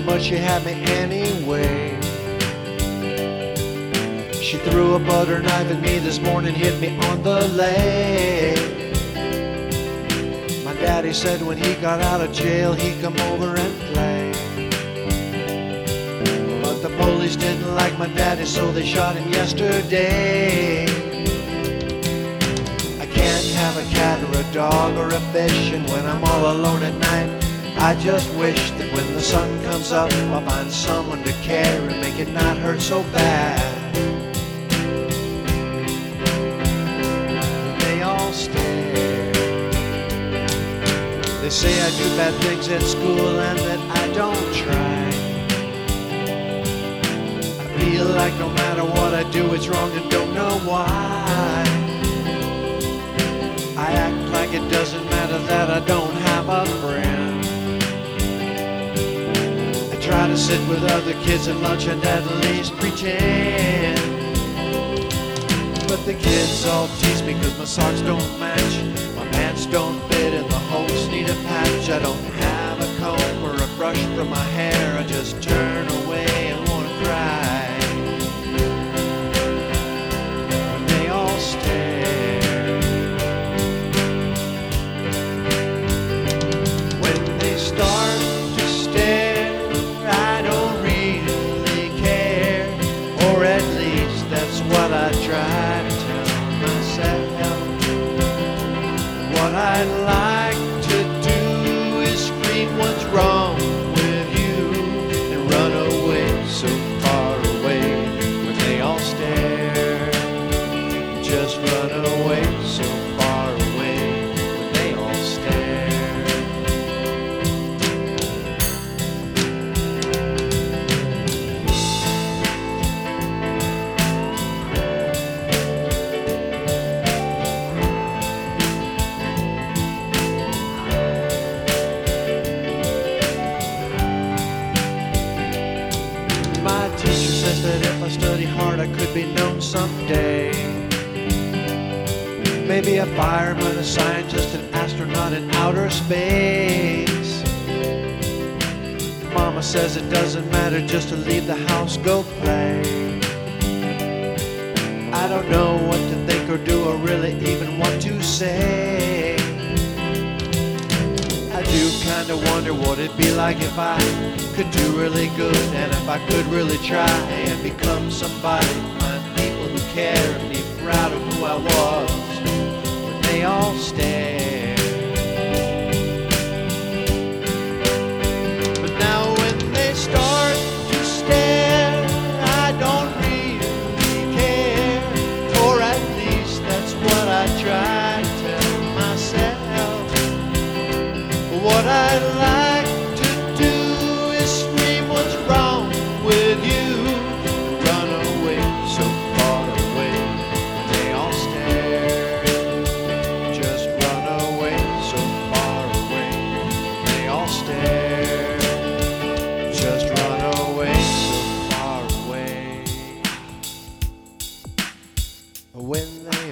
but she had me anyway. She threw a butter knife at me this morning, hit me on the leg. My daddy said when he got out of jail he'd come over and play. But the police didn't like my daddy, so they shot him yesterday. I can't have a cat or a dog or a fish, and when I'm all alone at night, I just wish that when the sun comes up, I'll find someone to care and make it not hurt so bad. They all stare. They say I do bad things at school and that I don't try. I feel like no matter what I do, it's wrong and don't know why. I act like it doesn't matter that I don't have a friend. I try to sit with other kids at lunch and at least pretend. But the kids all tease me cause my socks don't match, my pants don't fit, and the holes need a patch. I don't have a comb or a brush for my hair, I just turn away and wanna cry. And they all stare. When they start to stare, I don't really care, or at least that's what I try to tell myself. What I'd like to do is scream what's wrong with you and run away so far away when they all stare. Just run away so far away when they all stare. My teacher says that if I study hard I could be known someday. Maybe a fireman, a scientist, an astronaut in outer space. Mama says it doesn't matter just to leave the house, go play. I don't know what to think or do or really even what to say. I do kinda wonder what it'd be like if I could do really good, and if I could really try and become somebody, find people who care and be proud of who I was when they all stare. But now when they start to stare, I don't really care, or at least that's what I try to tell myself. What I'd like to do is scream what's wrong with you, run away so far away when they all stare. Just run away so far away when they all stare. Just run away so far away when they